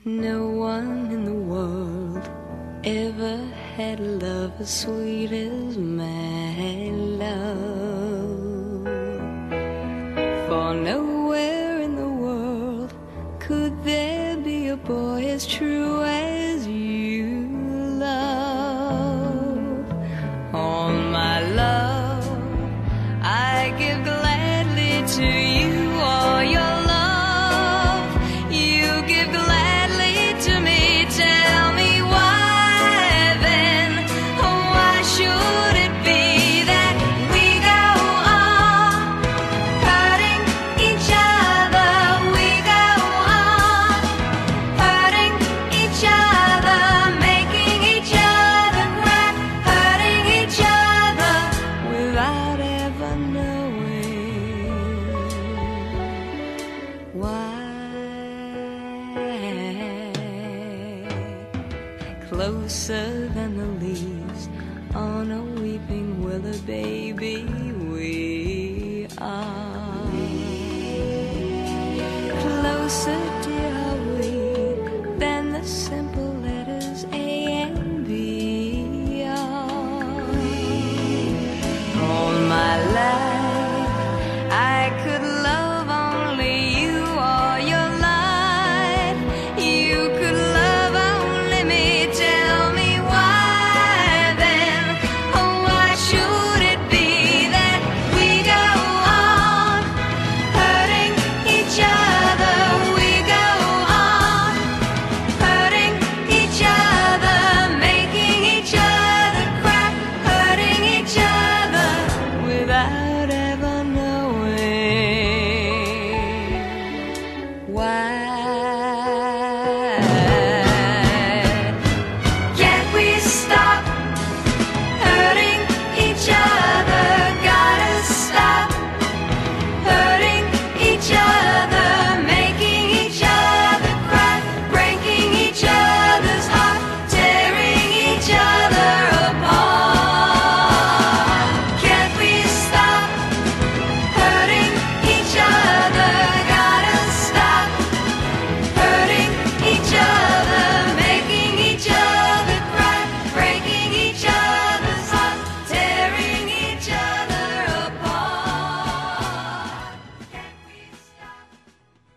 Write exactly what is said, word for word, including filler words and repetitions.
No one in the world ever had love as sweet as my love. For nowhere in the world could there be a boy as true as you love. All my love I give gladly to you. All your love you give gladly to me. Tell me why then, why should it be that we go on hurting each other? We go on hurting each other, making each other cry, hurting each other without ever knowing why. Closer than the leaves on a weeping willow, baby, we are. Closer